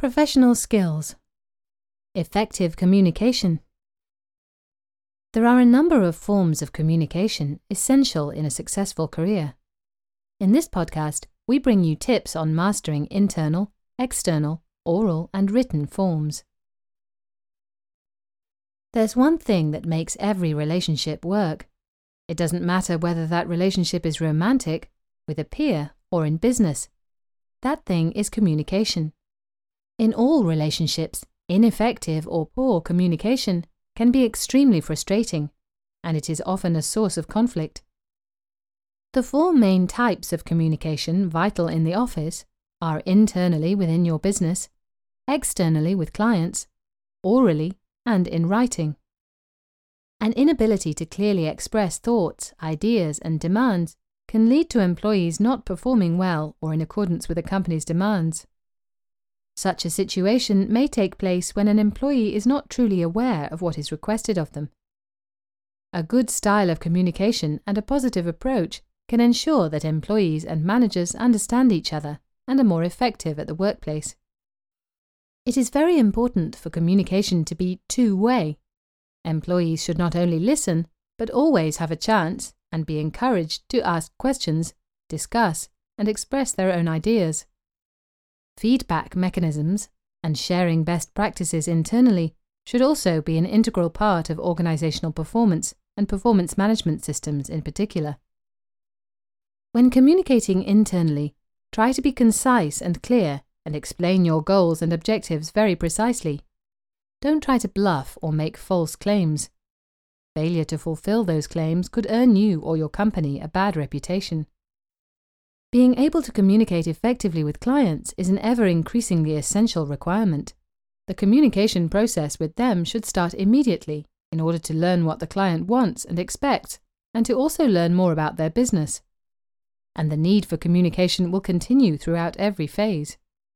Professional skills. Effective communication. There are a number of forms of communication essential in a successful career. In this podcast, we bring you tips on mastering internal, external, oral, and written forms. There's one thing that makes every relationship work. It doesn't matter whether that relationship is romantic, with a peer, or in business. That thing is communication. In all relationships, ineffective or poor communication can be extremely frustrating, and it is often a source of conflict. The four main types of communication vital in the office are internally within your business, externally with clients, orally, and in writing. An inability to clearly express thoughts, ideas, and demands can lead to employees not performing well or in accordance with a company's demands. Such a situation may take place when an employee is not truly aware of what is requested of them. A good style of communication and a positive approach can ensure that employees and managers understand each other and are more effective at the workplace. It is very important for communication to be two-way. Employees should not only listen, but always have a chance and be encouraged to ask questions, discuss, and express their own ideas. Feedback mechanisms and sharing best practices internally should also be an integral part of organizational performance and performance management systems in particular. When communicating internally, try to be concise and clear and explain your goals and objectives very precisely. Don't try to bluff or make false claims. Failure to fulfill those claims could earn you or your company a bad reputation. Being able to communicate effectively with clients is an ever-increasingly essential requirement. The communication process with them should start immediately in order to learn what the client wants and expects, and to also learn more about their business. And the need for communication will continue throughout every phase.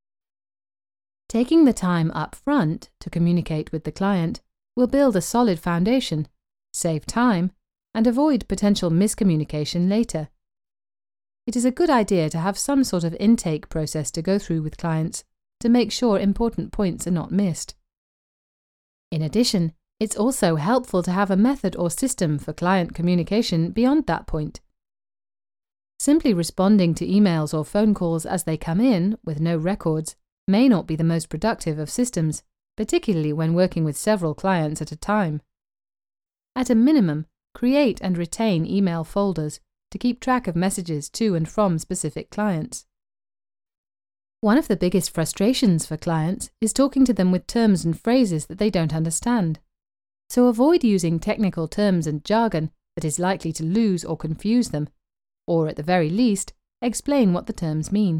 Taking the time up front to communicate with the client will build a solid foundation, save time, and avoid potential miscommunication later. It is a good idea to have some sort of intake process to go through with clients to make sure important points are not missed. In addition, it's also helpful to have a method or system for client communication beyond that point. Simply responding to emails or phone calls as they come in, with no records, may not be the most productive of systems, particularly when working with several clients at a time. At a minimum, create and retain email folders to keep track of messages to and from specific clients. One of the biggest frustrations for clients is talking to them with terms and phrases that they don't understand. So avoid using technical terms and jargon that is likely to lose or confuse them, or at the very least, explain what the terms mean.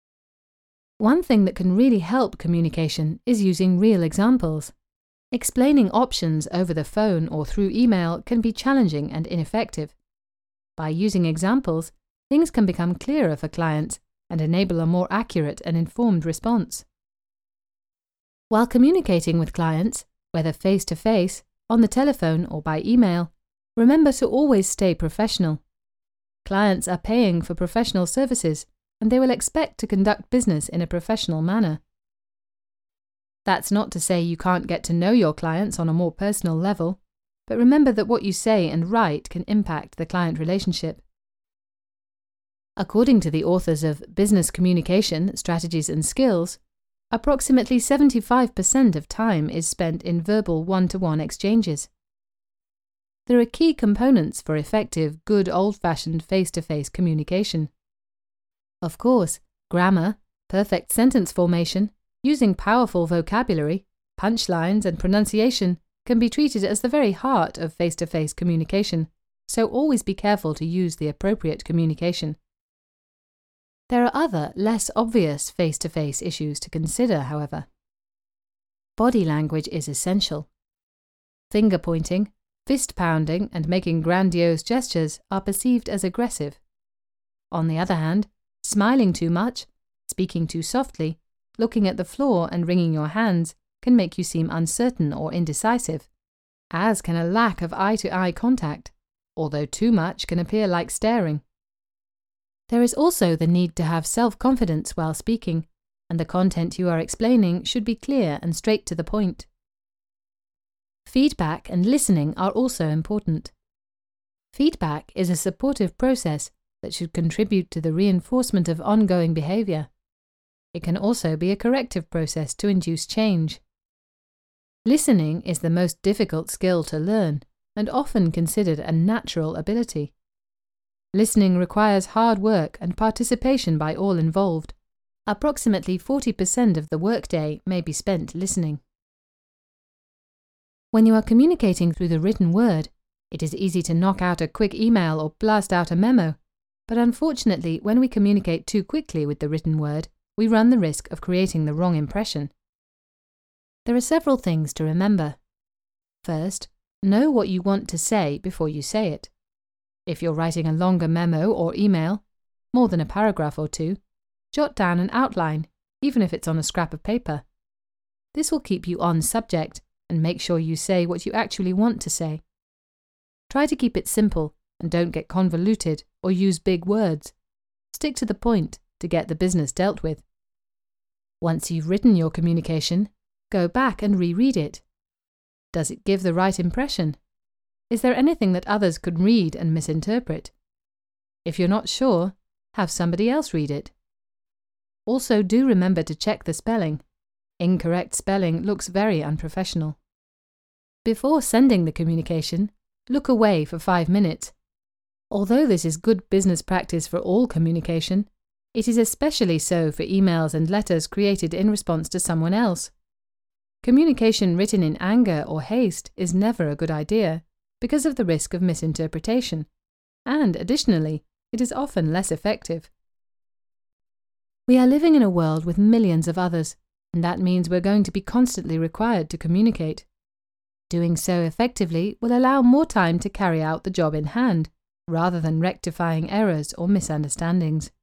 One thing that can really help communication is using real examples. Explaining options over the phone or through email can be challenging and ineffective. By using examples, things can become clearer for clients and enable a more accurate and informed response. While communicating with clients, whether face-to-face, on the telephone or by email, remember to always stay professional. Clients are paying for professional services, and they will expect to conduct business in a professional manner. That's not to say you can't get to know your clients on a more personal level, but remember that what you say and write can impact the client relationship. According to the authors of Business Communication, Strategies and Skills, approximately 75% of time is spent in verbal one-to-one exchanges. There are key components for effective, good old-fashioned face-to-face communication. Of course, grammar, perfect sentence formation, using powerful vocabulary, punchlines, and pronunciation can be treated as the very heart of face-to-face communication, so always be careful to use the appropriate communication. There are other, less obvious face-to-face issues to consider, however. Body language is essential. Finger pointing, fist pounding, and making grandiose gestures are perceived as aggressive. On the other hand, smiling too much, speaking too softly, looking at the floor and wringing your hands can make you seem uncertain or indecisive, as can a lack of eye-to-eye contact, although too much can appear like staring. There is also the need to have self-confidence while speaking, and the content you are explaining should be clear and straight to the point. Feedback and listening are also important. Feedback is a supportive process that should contribute to the reinforcement of ongoing behavior. It can also be a corrective process to induce change. Listening is the most difficult skill to learn and often considered a natural ability. Listening requires hard work and participation by all involved. Approximately 40% of the workday may be spent listening. When you are communicating through the written word, it is easy to knock out a quick email or blast out a memo, but unfortunately, when we communicate too quickly with the written word, we run the risk of creating the wrong impression. There are several things to remember. First, know what you want to say before you say it. If you're writing a longer memo or email, more than a paragraph or two, jot down an outline, even if it's on a scrap of paper. This will keep you on subject and make sure you say what you actually want to say. Try to keep it simple and don't get convoluted or use big words. Stick to the point to get the business dealt with. Once you've written your communication, go back and reread it. Does it give the right impression? Is there anything that others could read and misinterpret? If you're not sure, have somebody else read it. Also, do remember to check the spelling. Incorrect spelling looks very unprofessional. Before sending the communication, look away for 5 minutes. Although this is good business practice for all communication, it is especially so for emails and letters created in response to someone else. Communication written in anger or haste is never a good idea because of the risk of misinterpretation, and additionally, it is often less effective. We are living in a world with millions of others, and that means we're going to be constantly required to communicate. Doing so effectively will allow more time to carry out the job in hand, rather than rectifying errors or misunderstandings.